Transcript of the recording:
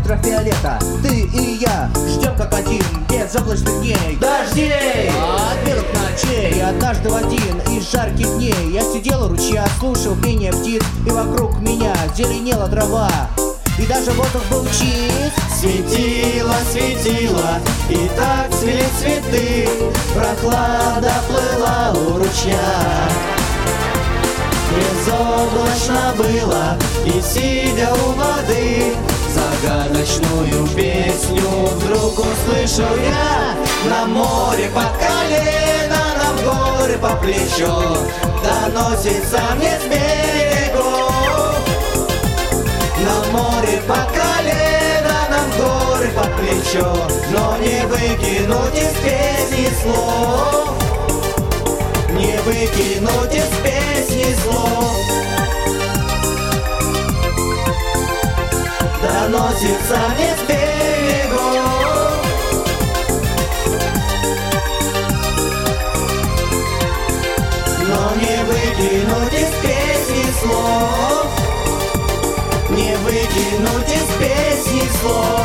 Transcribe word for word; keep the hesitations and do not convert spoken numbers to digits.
ультрафиолета. Ты и я ждем как один безоблачных дней, дождей, от белых ночей. И однажды в один из жарких дней я сидел у ручья, слушал пение птиц, и вокруг меня зеленела трава, и даже воздух был чист. Светило, светило, и так цвели цветы, прохлада плыла у ручья. Безоблачно было, и сидя у воды, загадочную песню вдруг услышал я. На море по колено, на горы по плечо, доносится мне с берегов. На море по колено, на горы по плечо, но не выкинуть из песни слов, не выкинуть из песни слов. Доносится мне с берегов. Но не выкинуть из песни слов, не выкинуть из песни слов.